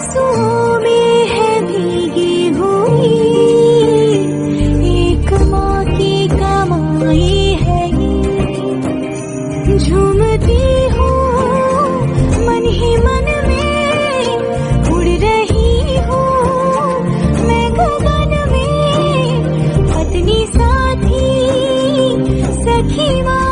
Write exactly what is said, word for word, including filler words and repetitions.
आंसुओं में है भीगी हुई, एक माँ की कमाई है ये। झूमती हूँ मन ही मन में, उड़ रही हूँ मैं गगन में, पत्नी साथी सखी माँ